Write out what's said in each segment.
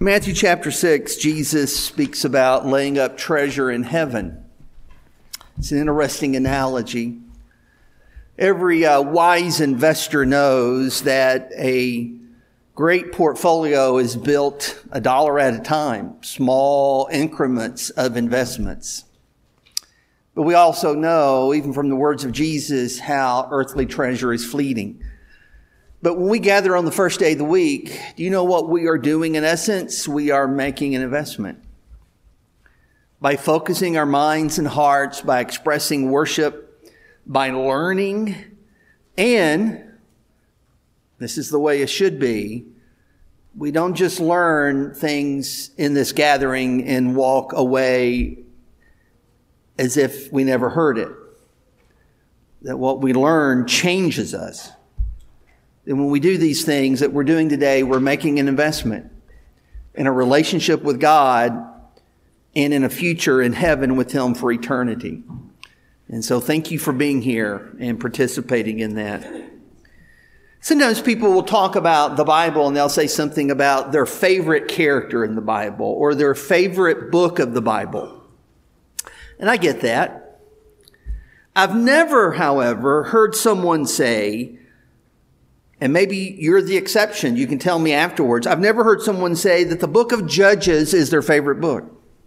Matthew chapter 6, Jesus speaks about laying up treasure in heaven. It's an interesting analogy. Every wise investor knows that a great portfolio is built $1 at a time, small increments of investments. But we also know, even from the words of Jesus, how earthly treasure is fleeting. But when we gather on the first day of the week, do you know what we are doing in essence? We are making an investment. By focusing our minds and hearts, by expressing worship, by learning, and this is the way it should be, we don't just learn things in this gathering and walk away as if we never heard it. That what we learn changes us. And when we do these things that we're doing today, we're making an investment in a relationship with God and in a future in heaven with Him for eternity. And so thank you for being here and participating in that. Sometimes people will talk about the Bible and they'll say something about their favorite character in the Bible or their favorite book of the Bible. And I get that. I've never, however, heard someone say, and maybe you're the exception, you can tell me afterwards, I've never heard someone say that the book of Judges is their favorite book.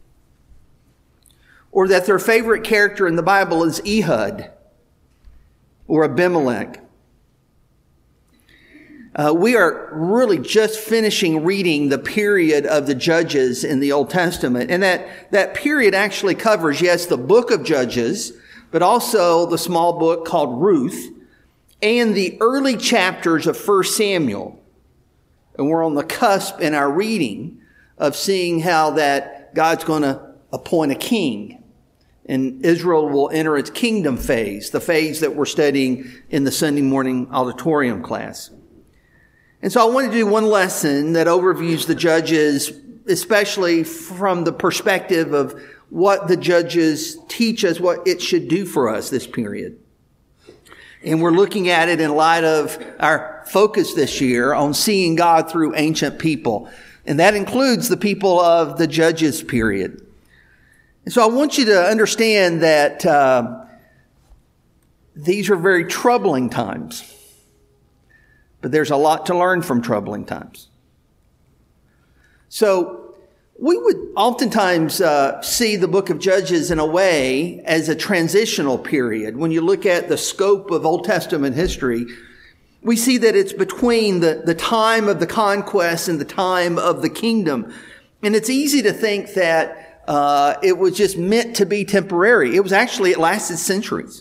Or that their favorite character in the Bible is Ehud or Abimelech. We are really just finishing reading the period of the Judges in the Old Testament. And that period actually covers, yes, the book of Judges, but also the small book called Ruth and the early chapters of 1 Samuel. And we're on the cusp in our reading of seeing how that God's going to appoint a king. And Israel will enter its kingdom phase, the phase that we're studying in the Sunday morning auditorium class. And so I want to do one lesson that overviews the Judges, especially from the perspective of what the Judges teach us, what it should do for us this period. And we're looking at it in light of our focus this year on seeing God through ancient people. And that includes the people of the Judges period. And so I want you to understand that these are very troubling times. But there's a lot to learn from troubling times. So we would oftentimes see the book of Judges in a way as a transitional period. When you look at the scope of Old Testament history, we see that it's between the time of the conquest and the time of the kingdom. And it's easy to think that it was just meant to be temporary. It lasted centuries.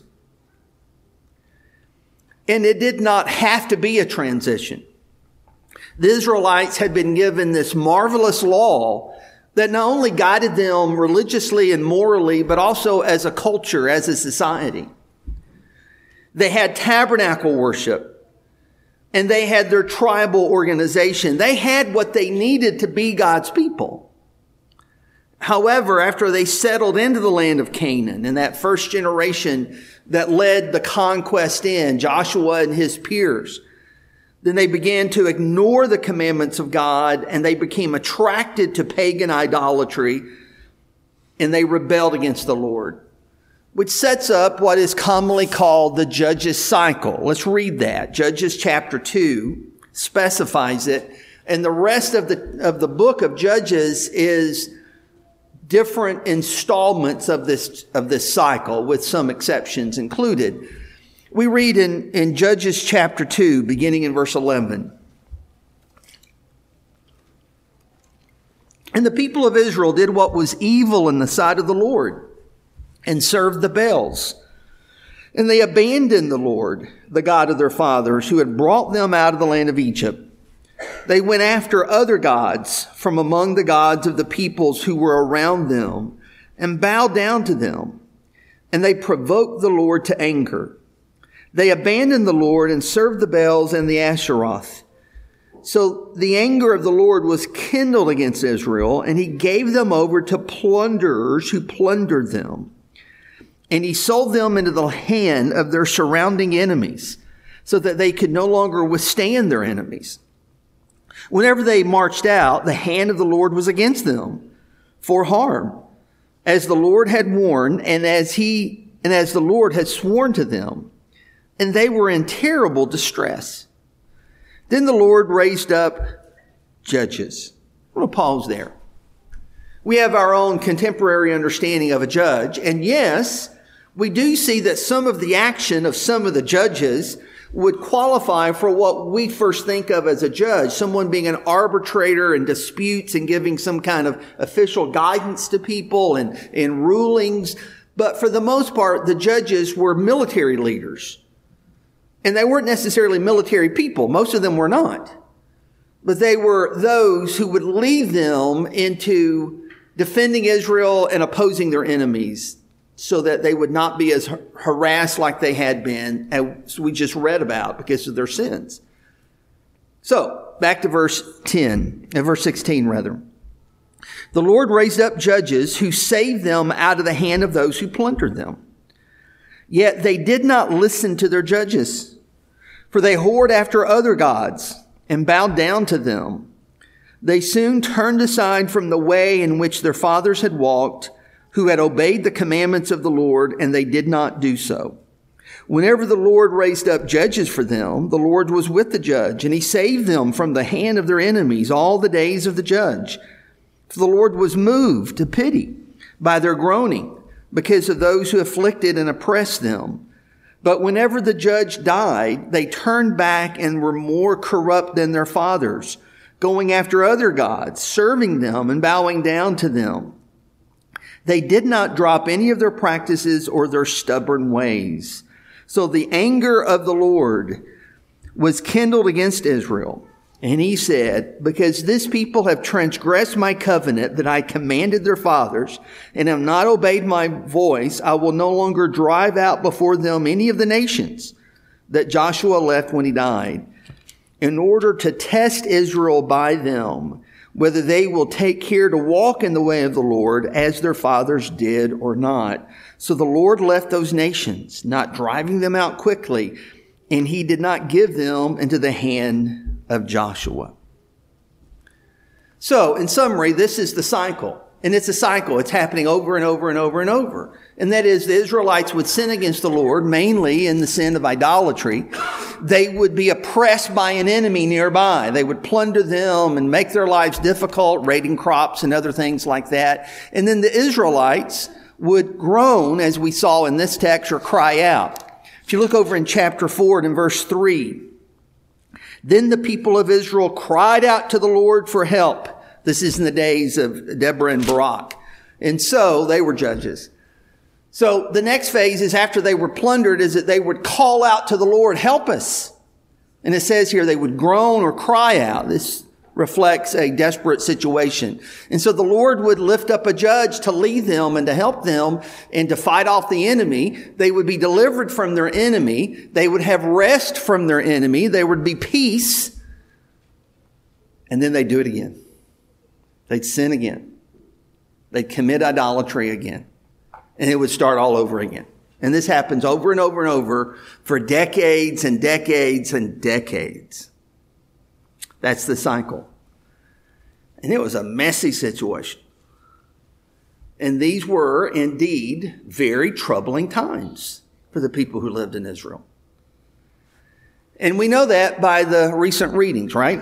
And it did not have to be a transition. The Israelites had been given this marvelous law that not only guided them religiously and morally, but also as a culture, as a society. They had tabernacle worship, and they had their tribal organization. They had what they needed to be God's people. However, after they settled into the land of Canaan, and that first generation that led the conquest in, Joshua and his peers, then they began to ignore the commandments of God, and they became attracted to pagan idolatry, and they rebelled against the Lord, which sets up what is commonly called the Judges cycle. Let's read that. Judges chapter 2 specifies it, and the rest of the book of Judges is different installments of this cycle, with some exceptions included. We read in Judges chapter 2, beginning in verse 11. And the people of Israel did what was evil in the sight of the Lord, and served the Baals. And they abandoned the Lord, the God of their fathers, who had brought them out of the land of Egypt. They went after other gods from among the gods of the peoples who were around them, and bowed down to them. And they provoked the Lord to anger. They abandoned the Lord and served the Baals and the Asheroth. So the anger of the Lord was kindled against Israel, and He gave them over to plunderers who plundered them. And He sold them into the hand of their surrounding enemies, so that they could no longer withstand their enemies. Whenever they marched out, the hand of the Lord was against them for harm, as the Lord had warned, and as the Lord had sworn to them, and they were in terrible distress. Then the Lord raised up judges. I'm going to pause there. We have our own contemporary understanding of a judge, and yes, we do see that some of the action of some of the judges would qualify for what we first think of as a judge, someone being an arbitrator in disputes and giving some kind of official guidance to people and rulings. But for the most part, the judges were military leaders. And they weren't necessarily military people. Most of them were not. But they were those who would lead them into defending Israel and opposing their enemies, so that they would not be as harassed like they had been, as we just read about, because of their sins. So, back to verse 16 rather. The Lord raised up judges who saved them out of the hand of those who plundered them. Yet they did not listen to their judges, for they whored after other gods and bowed down to them. They soon turned aside from the way in which their fathers had walked, who had obeyed the commandments of the Lord, and they did not do so. Whenever the Lord raised up judges for them, the Lord was with the judge, and he saved them from the hand of their enemies all the days of the judge. For the Lord was moved to pity by their groaning, because of those who afflicted and oppressed them. But whenever the judge died, they turned back and were more corrupt than their fathers, going after other gods, serving them and bowing down to them. They did not drop any of their practices or their stubborn ways. So the anger of the Lord was kindled against Israel. And he said, because this people have transgressed my covenant that I commanded their fathers, and have not obeyed my voice, I will no longer drive out before them any of the nations that Joshua left when he died, in order to test Israel by them, whether they will take care to walk in the way of the Lord as their fathers did or not. So the Lord left those nations, not driving them out quickly, and he did not give them into the hand of Joshua. So, in summary, this is the cycle. And it's a cycle. It's happening over and over and over and over. And that is, the Israelites would sin against the Lord, mainly in the sin of idolatry. They would be oppressed by an enemy nearby. They would plunder them and make their lives difficult, raiding crops and other things like that. And then the Israelites would groan, as we saw in this text, or cry out. If you look over in chapter 4 and in verse 3, then the people of Israel cried out to the Lord for help. This is in the days of Deborah and Barak. And so they were judges. So the next phase is, after they were plundered, is that they would call out to the Lord, help us. And it says here they would groan or cry out. This reflects a desperate situation. And so the Lord would lift up a judge to lead them and to help them and to fight off the enemy. They would be delivered from their enemy. They would have rest from their enemy. There would be peace. And then they'd do it again. They'd sin again. They'd commit idolatry again. And it would start all over again. And this happens over and over and over for decades and decades and decades. That's the cycle. And it was a messy situation. And these were indeed very troubling times for the people who lived in Israel. And we know that by the recent readings, right?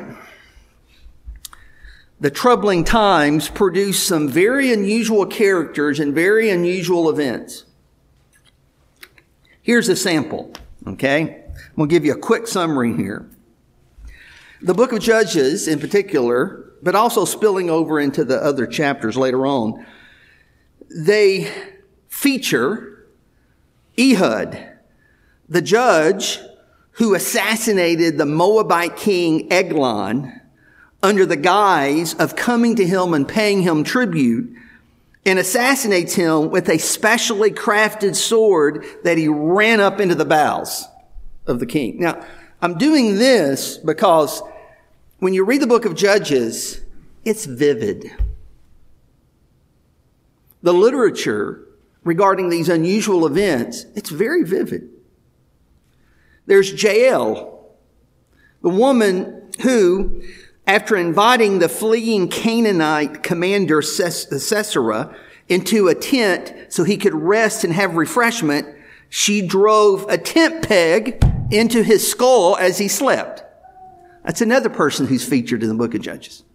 The troubling times produced some very unusual characters and very unusual events. Here's a sample, okay? I'm going to give you a quick summary here. The book of Judges in particular, but also spilling over into the other chapters later on, they feature Ehud, the judge who assassinated the Moabite king Eglon under the guise of coming to him and paying him tribute, and assassinates him with a specially crafted sword that he ran up into the bowels of the king. Now, I'm doing this because when you read the book of Judges, it's vivid. The literature regarding these unusual events, it's very vivid. There's Jael, the woman who after inviting the fleeing Canaanite commander Sisera into a tent so he could rest and have refreshment, she drove a tent peg into his skull as he slept. That's another person who's featured in the book of Judges.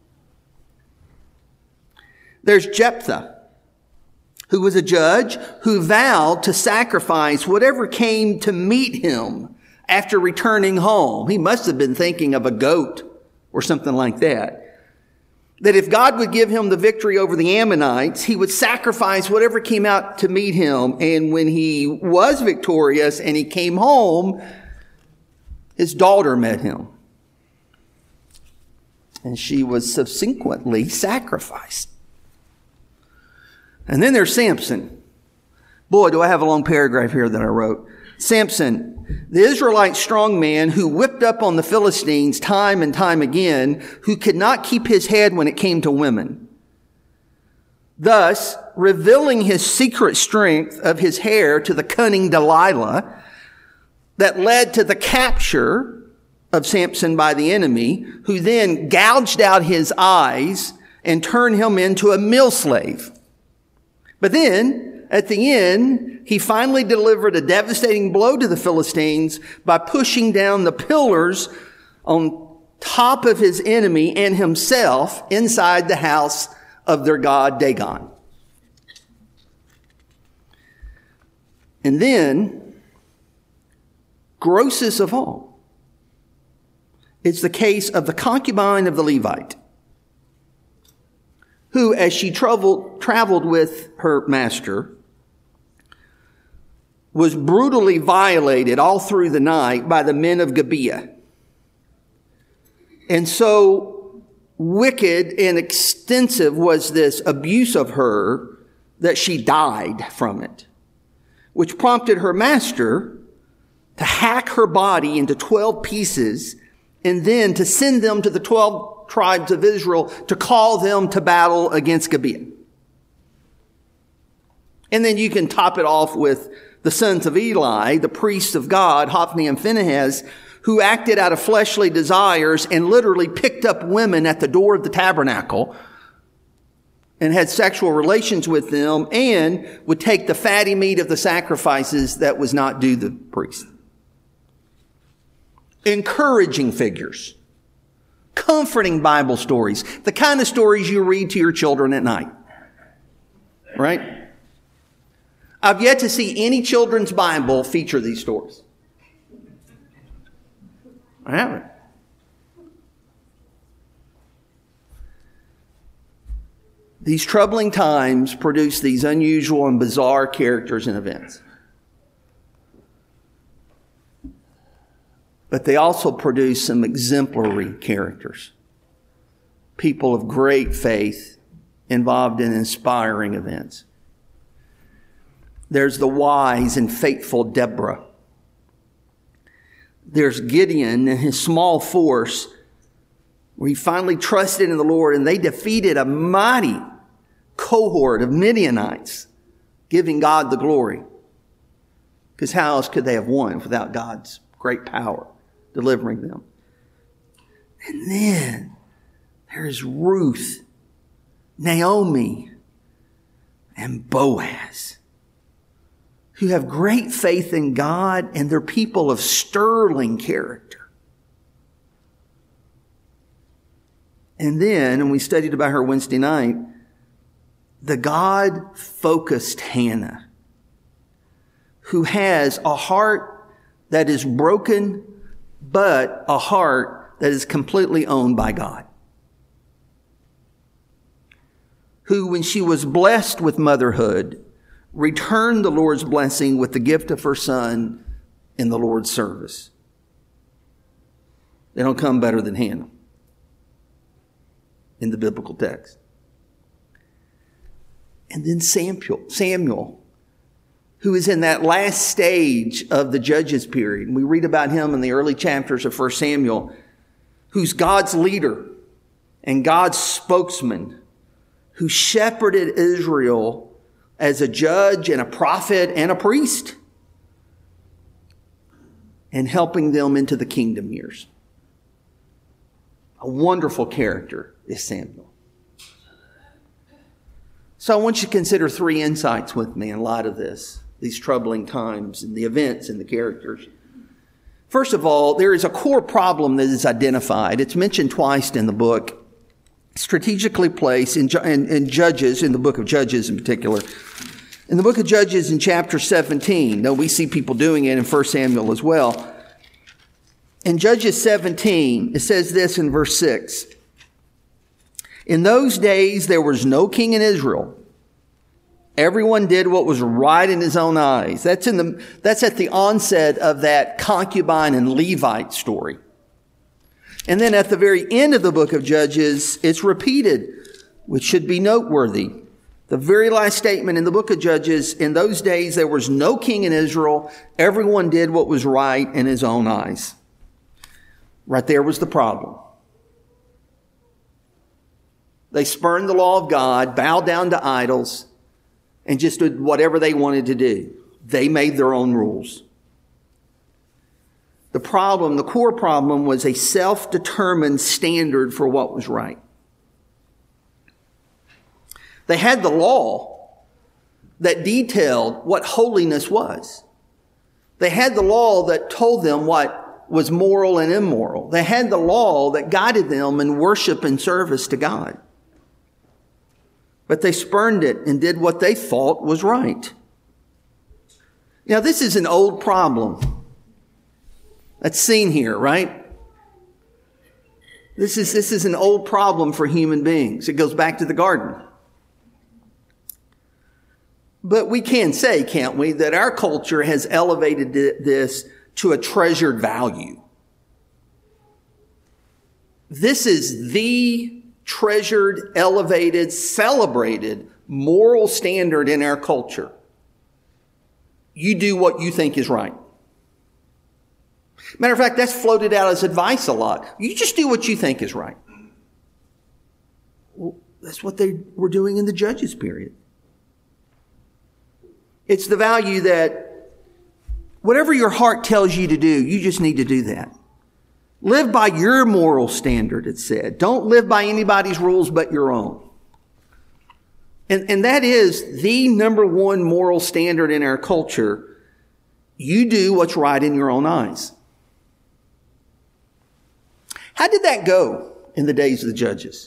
There's Jephthah, who was a judge who vowed to sacrifice whatever came to meet him after returning home. He must have been thinking of a goat or something like that. That if God would give him the victory over the Ammonites, he would sacrifice whatever came out to meet him. And when he was victorious and he came home, his daughter met him. And she was subsequently sacrificed. And then there's Samson. Boy, do I have a long paragraph here that I wrote. Samson, the Israelite strong man who whipped up on the Philistines time and time again, who could not keep his head when it came to women. Thus, revealing his secret strength of his hair to the cunning Delilah, that led to the capture of Samson by the enemy, who then gouged out his eyes and turned him into a mill slave. But then, at the end, he finally delivered a devastating blow to the Philistines by pushing down the pillars on top of his enemy and himself inside the house of their god Dagon. And then, grossest of all, it's the case of the concubine of the Levite, who, as she traveled with her master, was brutally violated all through the night by the men of Gibeah. And so wicked and extensive was this abuse of her that she died from it, which prompted her master to hack her body into 12 pieces and then to send them to the 12 tribes of Israel to call them to battle against Gibeah. And then you can top it off with the sons of Eli, the priests of God, Hophni and Phinehas, who acted out of fleshly desires and literally picked up women at the door of the tabernacle and had sexual relations with them and would take the fatty meat of the sacrifices that was not due the priest. Encouraging figures. Comforting Bible stories. The kind of stories you read to your children at night. Right? I've yet to see any children's Bible feature these stories. I haven't. These troubling times produce these unusual and bizarre characters and events. But they also produce some exemplary characters. People of great faith involved in inspiring events. There's the wise and faithful Deborah. There's Gideon and his small force, where he finally trusted in the Lord and they defeated a mighty cohort of Midianites, giving God the glory. Because how else could they have won without God's great power delivering them? And then there's Ruth, Naomi, and Boaz, who have great faith in God and they're people of sterling character. And then, and we studied about her Wednesday night, the God-focused Hannah, who has a heart that is broken, but a heart that is completely owned by God. Who, when she was blessed with motherhood, returned the Lord's blessing with the gift of her son in the Lord's service. They don't come better than Hannah in the biblical text. And then Samuel, who is in that last stage of the Judges period. And we read about him in the early chapters of 1 Samuel, who's God's leader and God's spokesman, who shepherded Israel as a judge and a prophet and a priest, and helping them into the kingdom years. A wonderful character is Samuel. So I want you to consider 3 insights with me in light of this, these troubling times and the events and the characters. First of all, there is a core problem that is identified. It's mentioned twice in the book, strategically placed in Judges, in the book of Judges in particular. In the book of Judges in chapter 17, though we see people doing it in 1 Samuel as well. In Judges 17, it says this in verse 6. In those days there was no king in Israel. Everyone did what was right in his own eyes. That's at the onset of that concubine and Levite story. And then at the very end of the book of Judges, it's repeated, which should be noteworthy. The very last statement in the book of Judges, in those days there was no king in Israel. Everyone did what was right in his own eyes. Right there was the problem. They spurned the law of God, bowed down to idols, and just did whatever they wanted to do. They made their own rules. The problem, the core problem, was a self-determined standard for what was right. They had the law that detailed what holiness was. They had the law that told them what was moral and immoral. They had the law that guided them in worship and service to God. But they spurned it and did what they thought was right. Now, this is an old problem that's seen here, right? This is an old problem for human beings. It goes back to the garden. But we can say, can't we, that our culture has elevated this to a treasured value. This is the treasured, elevated, celebrated moral standard in our culture. You do what you think is right. Matter of fact, that's floated out as advice a lot. You just do what you think is right. Well, that's what they were doing in the Judges period. It's the value that whatever your heart tells you to do, you just need to do that. Live by your moral standard, it said. Don't live by anybody's rules but your own. And that is the number one moral standard in our culture. You do what's right in your own eyes. How did that go in the days of the Judges?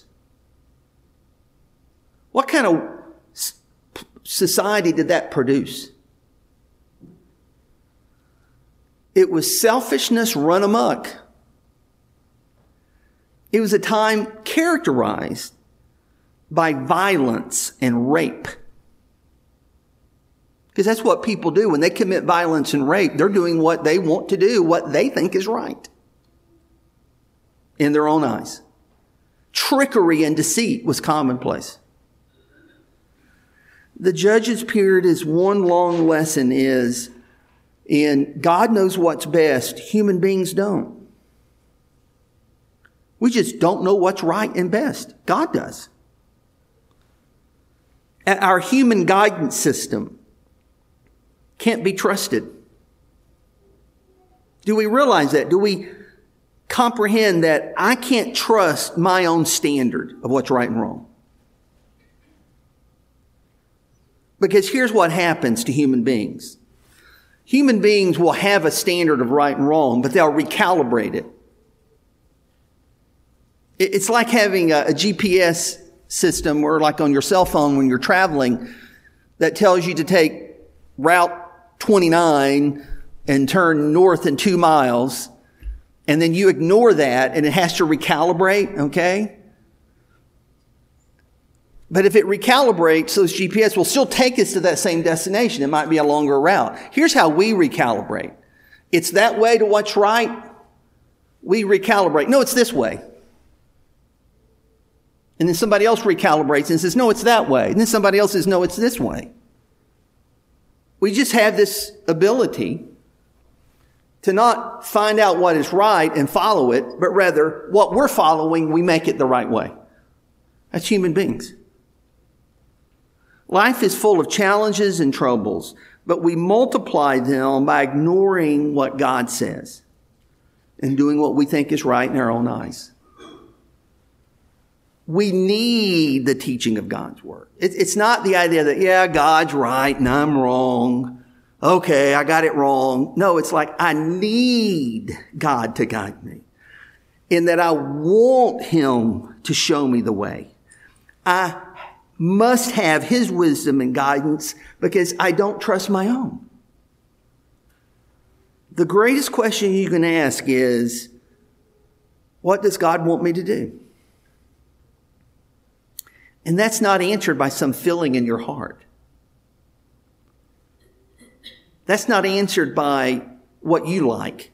What kind of society did that produce? It was selfishness run amok. It was a time characterized by violence and rape. Because that's what people do. When they commit violence and rape, they're doing what they want to do, what they think is right in their own eyes. Trickery and deceit was commonplace. The Judges period is one long lesson is in God knows what's best. Human beings don't. We just don't know what's right and best. God does. Our human guidance system can't be trusted. Do we realize that? Do we comprehend that I can't trust my own standard of what's right and wrong? Because here's what happens to human beings. Human beings will have a standard of right and wrong, but they'll recalibrate it. It's like having a GPS system or like on your cell phone when you're traveling that tells you to take Route 29 and turn north in 2 miles. And then you ignore that and it has to recalibrate, okay? But if it recalibrates, those GPS will still take us to that same destination. It might be a longer route. Here's how we recalibrate. It's that way to what's right. We recalibrate. No, it's this way. And then somebody else recalibrates and says, no, it's that way. And then somebody else says, no, it's this way. We just have this ability to not find out what is right and follow it, but rather what we're following, we make it the right way. That's human beings. Life is full of challenges and troubles, but we multiply them by ignoring what God says and doing what we think is right in our own eyes. We need the teaching of God's word. It's not the idea that, yeah, God's right and I'm wrong. Okay, I got it wrong. No, it's like I need God to guide me, in that I want him to show me the way. I must have his wisdom and guidance because I don't trust my own. The greatest question you can ask is, what does God want me to do? And that's not answered by some feeling in your heart. That's not answered by what you like.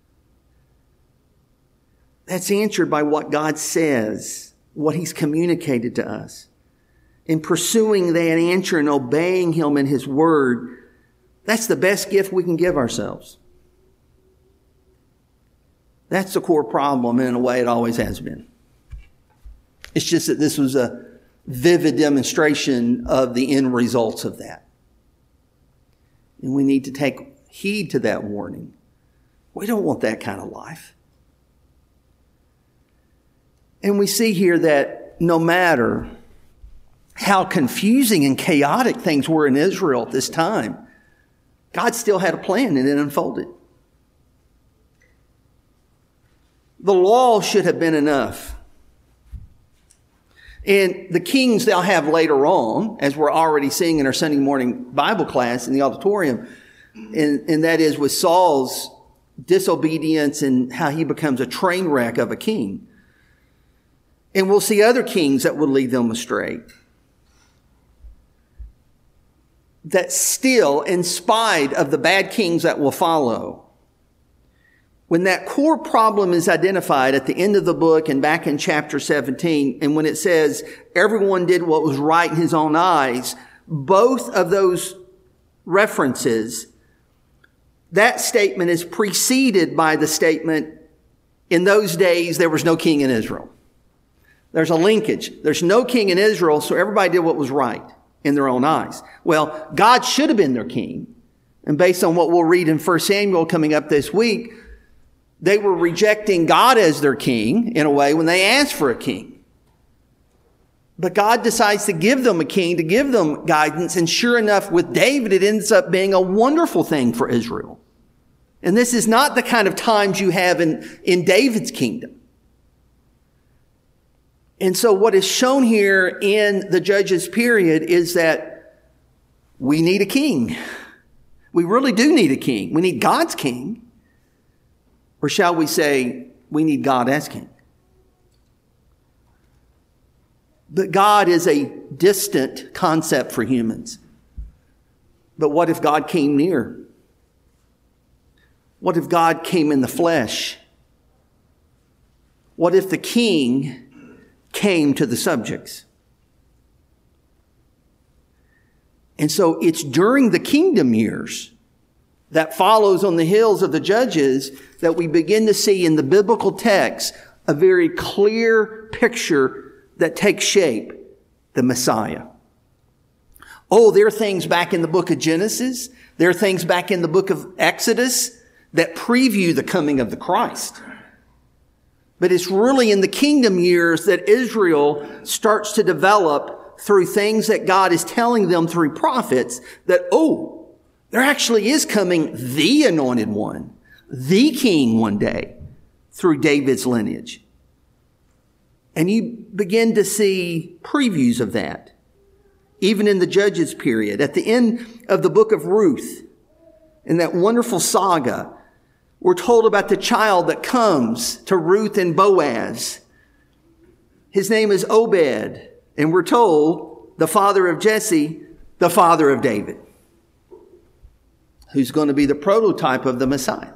That's answered by what God says, what he's communicated to us. In pursuing that answer and obeying him in his word, that's the best gift we can give ourselves. That's the core problem, and in a way it always has been. It's just that this was a vivid demonstration of the end results of that. And we need to take heed to that warning. We don't want that kind of life. And we see here that no matter how confusing and chaotic things were in Israel at this time, God still had a plan and it unfolded. The law should have been enough. And the kings they'll have later on, as we're already seeing in our Sunday morning Bible class in the auditorium, and that is with Saul's disobedience and how he becomes a train wreck of a king. And we'll see other kings that will lead them astray. That still, in spite of the bad kings that will follow, when that core problem is identified at the end of the book and back in chapter 17, and when it says everyone did what was right in his own eyes, both of those references, that statement is preceded by the statement, in those days there was no king in Israel. There's a linkage. There's no king in Israel, so everybody did what was right in their own eyes. Well, God should have been their king. And based on what we'll read in 1 Samuel coming up this week, they were rejecting God as their king, in a way, when they asked for a king. But God decides to give them a king, to give them guidance. And sure enough, with David, it ends up being a wonderful thing for Israel. And this is not the kind of times you have in David's kingdom. And so what is shown here in the Judges period is that we need a king. We really do need a king. We need God's king. Or shall we say, we need God as king? But God is a distant concept for humans. But what if God came near? What if God came in the flesh? What if the king came to the subjects? And so it's during the kingdom years that follows on the heels of the Judges that we begin to see in the biblical text a very clear picture that takes shape, the Messiah. Oh, there are things back in the book of Genesis. There are things back in the book of Exodus that preview the coming of the Christ. But it's really in the kingdom years that Israel starts to develop through things that God is telling them through prophets that, there actually is coming the anointed one, the king one day through David's lineage. And you begin to see previews of that, even in the Judges period. At the end of the book of Ruth, in that wonderful saga, we're told about the child that comes to Ruth and Boaz. His name is Obed, and we're told the father of Jesse, the father of David, who's going to be the prototype of the Messiah.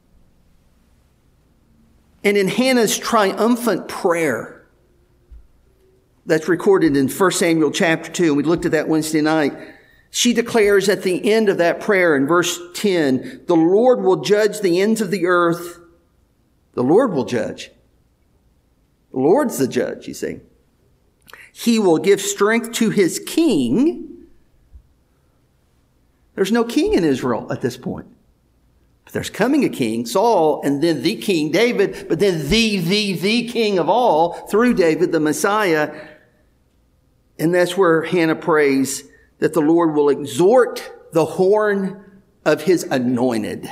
And in Hannah's triumphant prayer that's recorded in 1 Samuel chapter 2, and we looked at that Wednesday night, she declares at the end of that prayer in verse 10, the Lord will judge the ends of the earth. The Lord will judge. The Lord's the judge, you see. He will give strength to his king. There's no king in Israel at this point. But there's coming a king, Saul, and then the king, David, but then the king of all through David, the Messiah. And that's where Hannah prays that the Lord will exhort the horn of his anointed.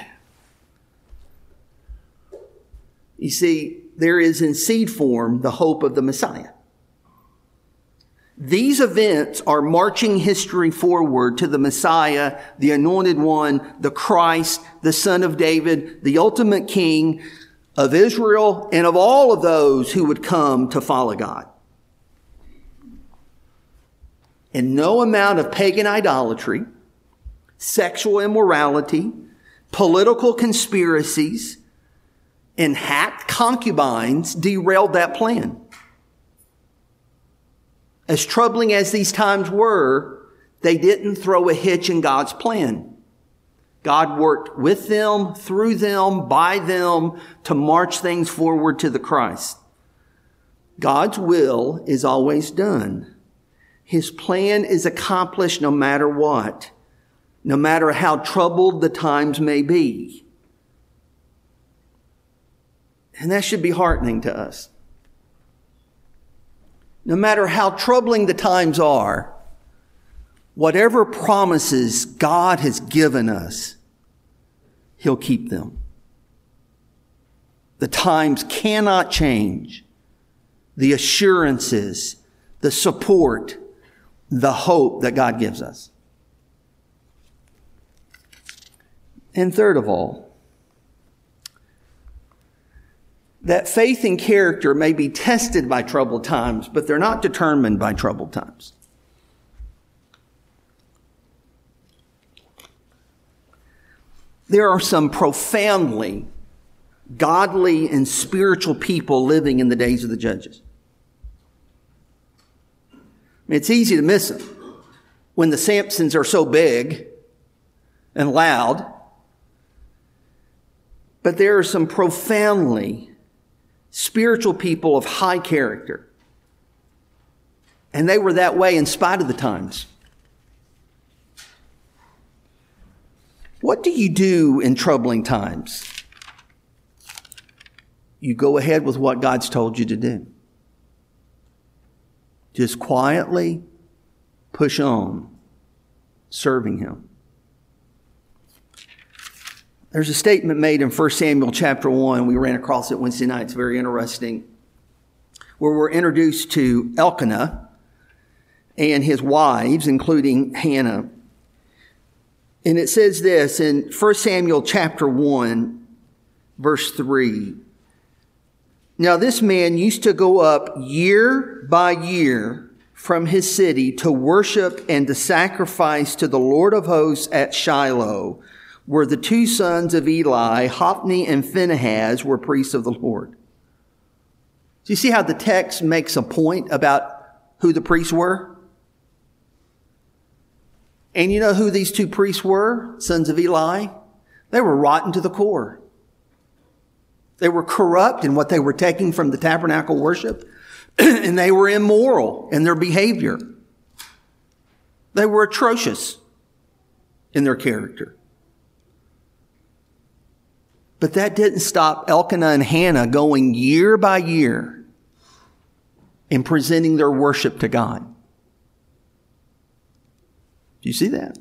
You see, there is in seed form the hope of the Messiah. These events are marching history forward to the Messiah, the anointed one, the Christ, the Son of David, the ultimate King of Israel and of all of those who would come to follow God. And no amount of pagan idolatry, sexual immorality, political conspiracies, and hacked concubines derailed that plan. As troubling as these times were, they didn't throw a hitch in God's plan. God worked with them, through them, by them to march things forward to the Christ. God's will is always done. His plan is accomplished no matter what, no matter how troubled the times may be. And that should be heartening to us. No matter how troubling the times are, whatever promises God has given us, He'll keep them. The times cannot change. The assurances, the support, the hope that God gives us. And third of all, that faith and character may be tested by troubled times, but they're not determined by troubled times. There are some profoundly godly and spiritual people living in the days of the judges. I mean, it's easy to miss them when the Samsons are so big and loud. But there are some profoundly spiritual people of high character. And they were that way in spite of the times. What do you do in troubling times? You go ahead with what God's told you to do. Just quietly push on, serving Him. There's a statement made in 1 Samuel chapter 1. We ran across it Wednesday night. It's very interesting. Where we're introduced to Elkanah and his wives, including Hannah. And it says this in 1 Samuel chapter 1, verse 3. Now this man used to go up year by year from his city to worship and to sacrifice to the Lord of hosts at Shiloh, where the two sons of Eli, Hophni and Phinehas, were priests of the Lord. Do you see how the text makes a point about who the priests were? And you know who these two priests were, sons of Eli? They were rotten to the core. They were corrupt in what they were taking from the tabernacle worship, and they were immoral in their behavior. They were atrocious in their character. But that didn't stop Elkanah and Hannah going year by year and presenting their worship to God. Do you see that?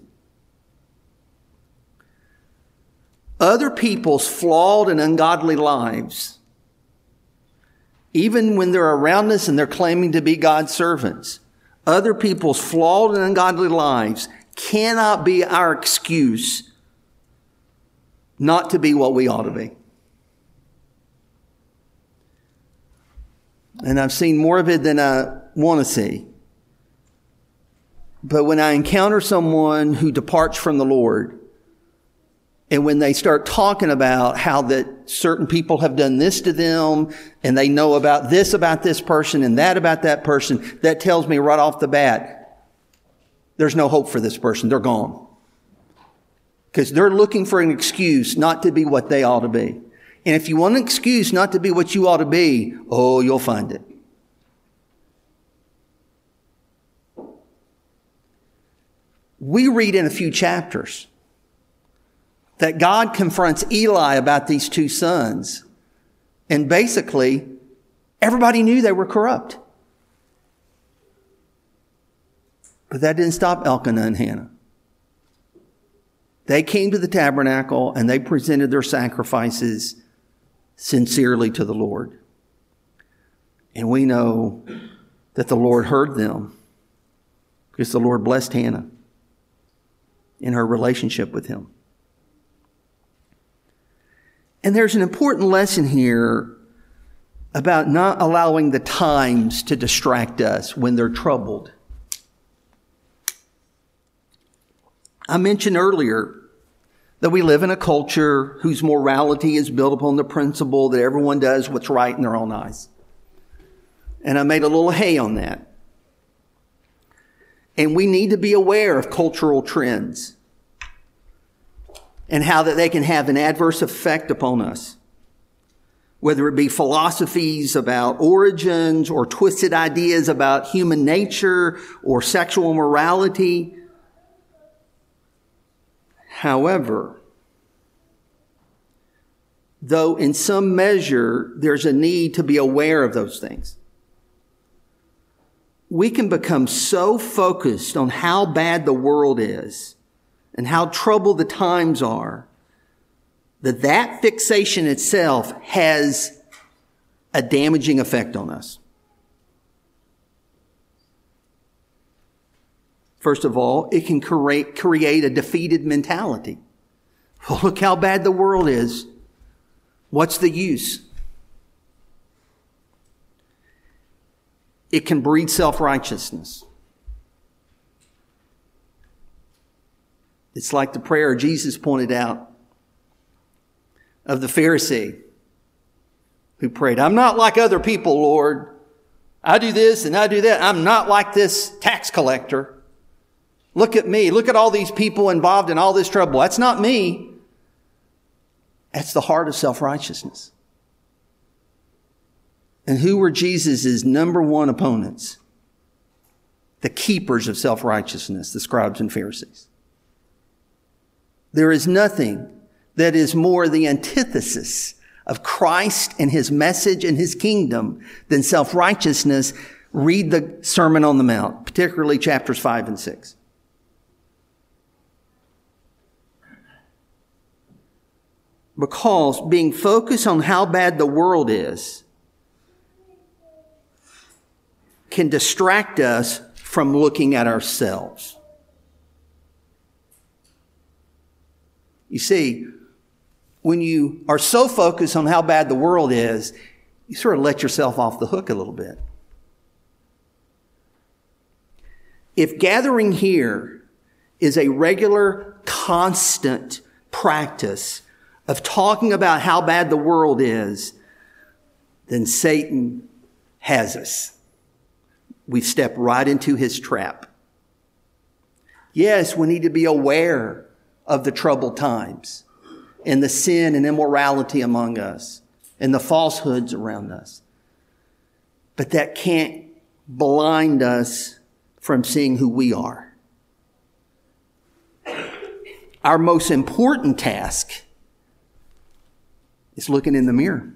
Other people's flawed and ungodly lives, even when they're around us and they're claiming to be God's servants, other people's flawed and ungodly lives cannot be our excuse not to be what we ought to be. And I've seen more of it than I want to see. But when I encounter someone who departs from the Lord, and when they start talking about how that certain people have done this to them, and they know about this person, and that about that person, that tells me right off the bat, there's no hope for this person. They're gone. Because they're looking for an excuse not to be what they ought to be. And if you want an excuse not to be what you ought to be, oh, you'll find it. We read in a few chapters that God confronts Eli about these two sons. And basically, everybody knew they were corrupt. But that didn't stop Elkanah and Hannah. They came to the tabernacle and they presented their sacrifices sincerely to the Lord. And we know that the Lord heard them because the Lord blessed Hannah in her relationship with Him. And there's an important lesson here about not allowing the times to distract us when they're troubled. I mentioned earlier that we live in a culture whose morality is built upon the principle that everyone does what's right in their own eyes. And I made a little hay on that. And we need to be aware of cultural trends and how that they can have an adverse effect upon us. Whether it be philosophies about origins or twisted ideas about human nature or sexual morality. However, though in some measure there's a need to be aware of those things, we can become so focused on how bad the world is and how troubled the times are that that fixation itself has a damaging effect on us. First of all, it can create a defeated mentality. Well, look how bad the world is. What's the use? It can breed self-righteousness. It's like the prayer Jesus pointed out of the Pharisee who prayed, I'm not like other people, Lord. I do this and I do that. I'm not like this tax collector. Look at me. Look at all these people involved in all this trouble. That's not me. That's the heart of self-righteousness. And who were Jesus' number one opponents? The keepers of self-righteousness, the scribes and Pharisees. There is nothing that is more the antithesis of Christ and His message and His kingdom than self-righteousness. Read the Sermon on the Mount, particularly chapters 5 and 6. Because being focused on how bad the world is can distract us from looking at ourselves. You see, when you are so focused on how bad the world is, you sort of let yourself off the hook a little bit. If gathering here is a regular, constant practice of talking about how bad the world is, then Satan has us. We've stepped right into his trap. Yes, we need to be aware of the troubled times and the sin and immorality among us and the falsehoods around us. But that can't blind us from seeing who we are. Our most important task is looking in the mirror.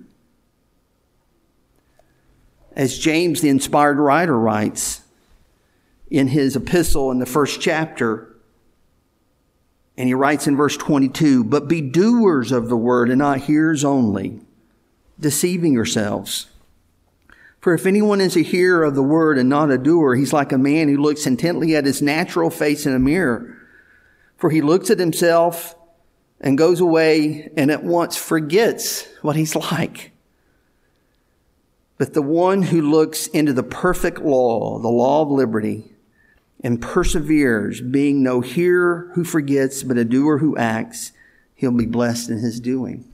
As James, the inspired writer, writes in his epistle in the first chapter, and he writes in verse 22, but be doers of the word and not hearers only, deceiving yourselves. For if anyone is a hearer of the word and not a doer, he's like a man who looks intently at his natural face in a mirror. For he looks at himself and goes away and at once forgets what he's like. But the one who looks into the perfect law, the law of liberty, and perseveres, being no hearer who forgets, but a doer who acts, he'll be blessed in his doing.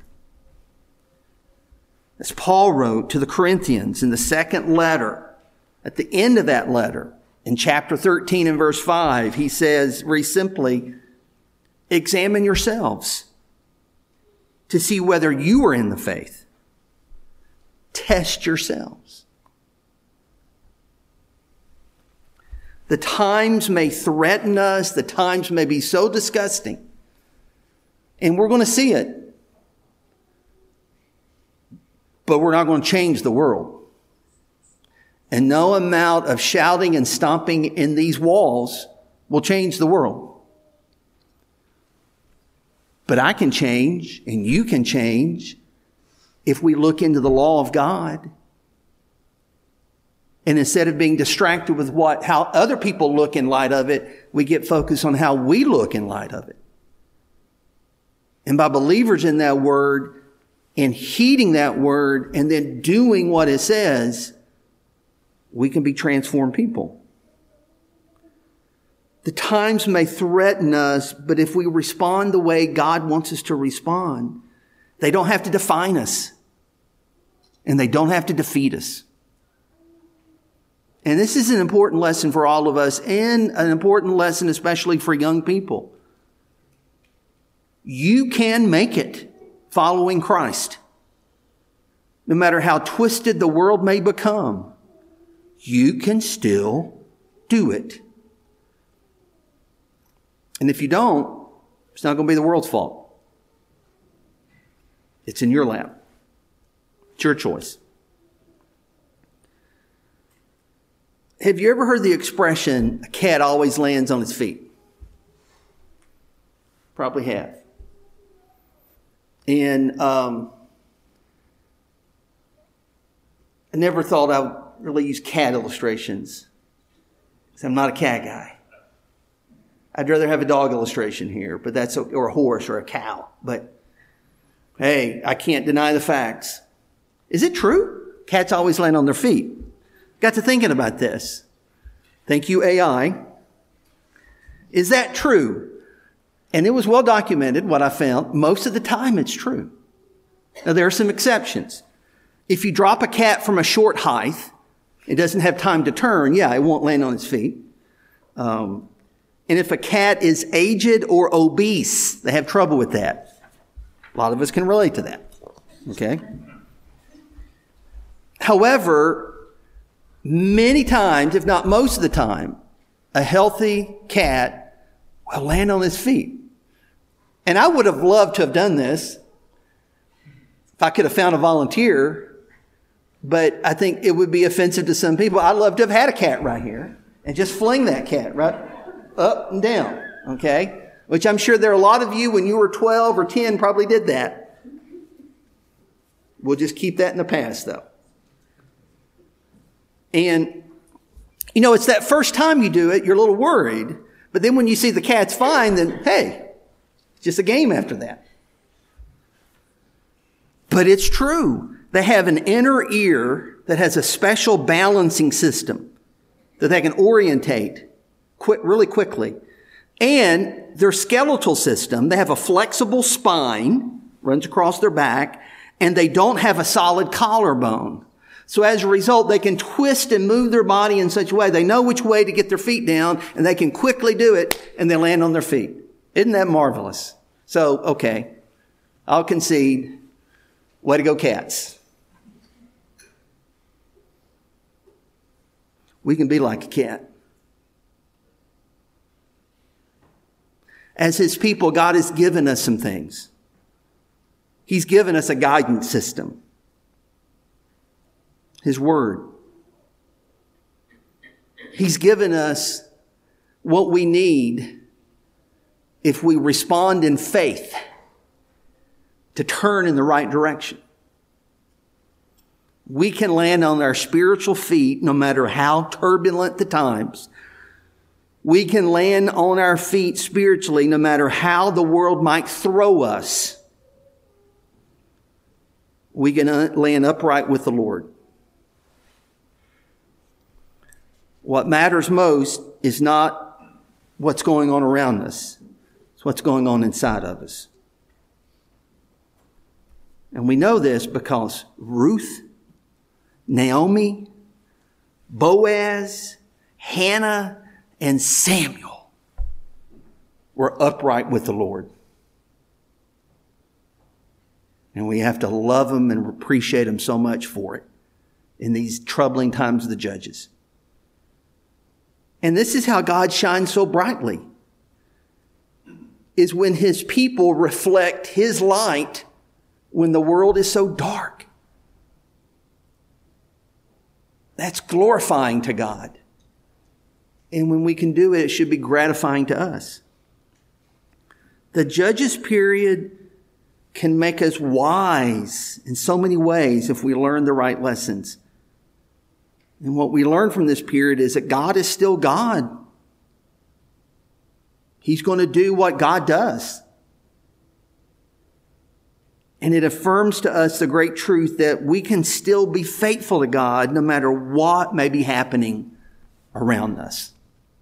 As Paul wrote to the Corinthians in the second letter, at the end of that letter, in chapter 13 and verse 5, he says very simply, examine yourselves to see whether you are in the faith. Test yourselves. The times may threaten us. The times may be so disgusting. And we're going to see it. But we're not going to change the world. And no amount of shouting and stomping in these walls will change the world. But I can change, and you can change, if we look into the law of God. And instead of being distracted with how other people look in light of it, we get focused on how we look in light of it. And by believers in that word and heeding that word and then doing what it says, we can be transformed people. The times may threaten us, but if we respond the way God wants us to respond, they don't have to define us. And they don't have to defeat us. And this is an important lesson for all of us, and an important lesson especially for young people. You can make it following Christ. No matter how twisted the world may become, you can still do it. And if you don't, it's not going to be the world's fault. It's in your lap. It's your choice. Have you ever heard the expression, a cat always lands on its feet? Probably have. And I never thought I would really use cat illustrations, because I'm not a cat guy. I'd rather have a dog illustration here, but or a horse or a cow. But hey, I can't deny the facts. Is it true? Cats always land on their feet. Got to thinking about this. Thank you, AI. Is that true? And it was well documented, what I found. Most of the time, it's true. Now, there are some exceptions. If you drop a cat from a short height, it doesn't have time to turn, it won't land on its feet. And if a cat is aged or obese, they have trouble with that. A lot of us can relate to that. Okay? However, many times, if not most of the time, a healthy cat will land on its feet. And I would have loved to have done this if I could have found a volunteer, but I think it would be offensive to some people. I'd love to have had a cat right here and just fling that cat right up and down, okay? Which I'm sure there are a lot of you when you were 12 or 10 probably did that. We'll just keep that in the past, though. And, it's that first time you do it, you're a little worried. But then when you see the cat's fine, then, hey, it's just a game after that. But it's true. They have an inner ear that has a special balancing system that they can orientate really quickly. And their skeletal system, they have a flexible spine, runs across their back, and they don't have a solid collarbone. So as a result, they can twist and move their body in such a way. They know which way to get their feet down, and they can quickly do it, and they land on their feet. Isn't that marvelous? So, okay, I'll concede. Way to go, cats. We can be like a cat. As His people, God has given us some things. He's given us a guidance system. His Word. He's given us what we need if we respond in faith to turn in the right direction. We can land on our spiritual feet no matter how turbulent the times. We can land on our feet spiritually no matter how the world might throw us. We can land upright with the Lord. What matters most is not what's going on around us. It's what's going on inside of us. And we know this because Ruth, Naomi, Boaz, Hannah, and Samuel were upright with the Lord. And we have to love them and appreciate them so much for it in these troubling times of the judges. And this is how God shines so brightly. is when his people reflect his light when the world is so dark. That's glorifying to God. And when we can do it, it should be gratifying to us. The Judges period can make us wise in so many ways if we learn the right lessons. And what we learn from this period is that God is still God. He's going to do what God does. And it affirms to us the great truth that we can still be faithful to God no matter what may be happening around us.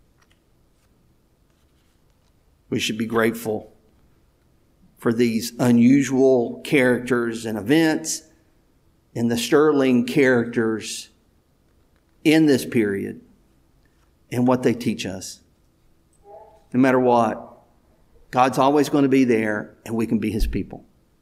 We should be grateful for these unusual characters and events and the sterling characters in this period and what they teach us. No matter what, God's always going to be there and we can be his people.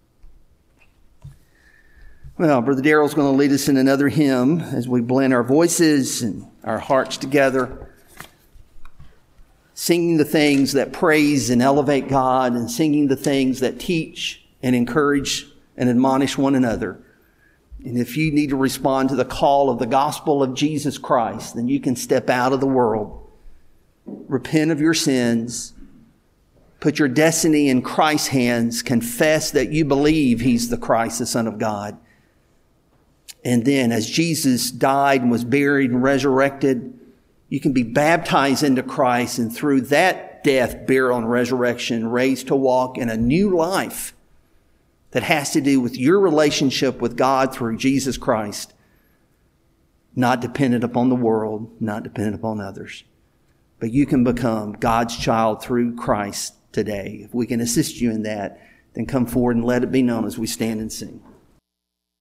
Well, Brother Darrell's going to lead us in another hymn as we blend our voices and our hearts together, singing the things that praise and elevate God and singing the things that teach and encourage and admonish one another. And if you need to respond to the call of the gospel of Jesus Christ, then you can step out of the world, repent of your sins, put your destiny in Christ's hands, confess that you believe he's the Christ, the Son of God. And then as Jesus died and was buried and resurrected, you can be baptized into Christ and through that death, burial, and resurrection, raised to walk in a new life that has to do with your relationship with God through Jesus Christ, not dependent upon the world, not dependent upon others. But you can become God's child through Christ today. If we can assist you in that, then come forward and let it be known as we stand and sing.